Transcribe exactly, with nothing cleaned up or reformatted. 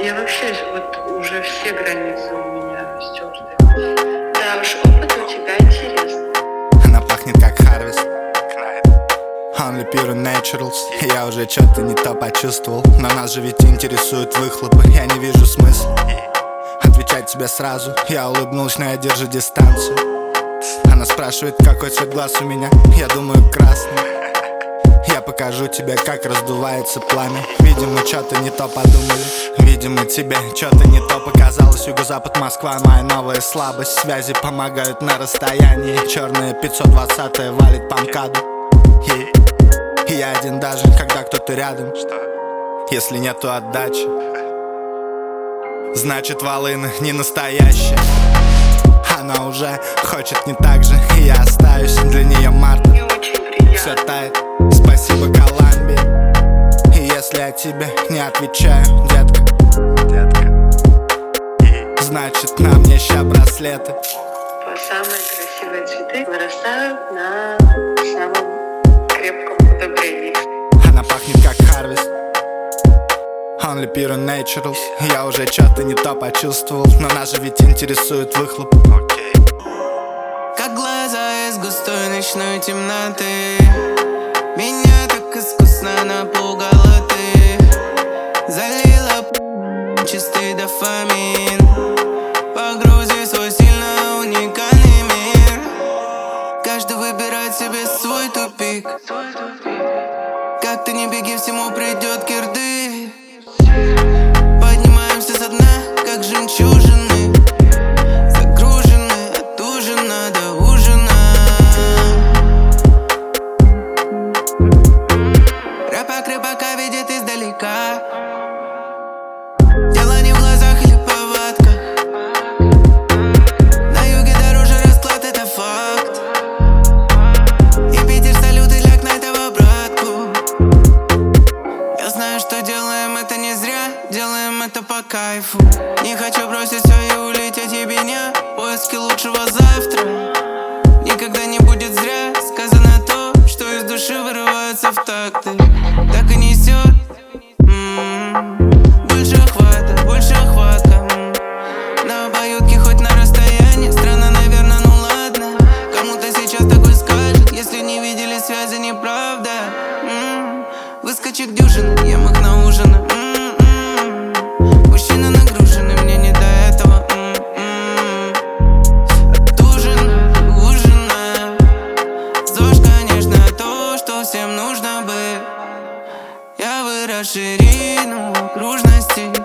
меня вообще вот уже все границы у меня стерты. Да уж, опыт у тебя интересный. Она пахнет как Harvest, Only Pure Naturals. Я уже что-то не то почувствовал, но нас же ведь интересуют выхлопы. Я не вижу смысла отвечать тебе сразу. Я улыбнулась, но я держу дистанцию. Она спрашивает, какой цвет глаз у меня. Я думаю, красный. Я покажу тебе, как раздувается пламя. Видимо, что-то не то подумали. Видимо, тебе что-то не то показалось. Юго-запад, Москва, моя новая слабость. Связи помогают на расстоянии. Черная пятьсот двадцатая валит по МКАДу. И я один даже, когда кто-то рядом. Если нету отдачи, значит, волына не настоящая. Она уже хочет не так же, и я остаюсь для нее марта. Все тает, спасибо Колумбии. И если я тебе не отвечаю, детка, детка, значит, на мне ща браслеты. Самые красивые цветы вырастают на самом крепком удобрении. Она пахнет как Harvest, Only Pure Naturals. Я уже что-то не то почувствовал, но нас же ведь интересует выхлоп. Как глаза из густой ночной темноты, меня так искусно напугала ты. Залила чистый дофамин, погрузи свой сильно уникальный мир. Каждый выбирает себе свой тупик. Как ты не беги, всему придет кирдык. Поднимаемся со дна, как жемчужины, загружены от ужина до ужина. Рыбак рыбака видит издалека. Дело не в глазах или повадках. На юге дороже расклад, это факт. И Питер салют и ляг на этого братку. Я знаю, что делаем это не зря, делаем это по кайфу. Не хочу бросить все и улететь ебеня. Поиски лучшего завтра никогда не будет зря. Сказано то, что из души вырывается в такты. Так и несет. М-м-м. Больше охвата, больше охватка. М-м. На обоюдке хоть на расстоянии. Странно, наверное, ну ладно. Кому-то сейчас такой скажет, если не видели связи, неправда. М-м. Выскочек дюжины, ем их на ужин. М-м-м. Мужчины нагружены, мне не до этого. М-м-м. От ужина, ужина. ЗОЖ, конечно, то, что всем нужно бы. Я вырос ширину окружности.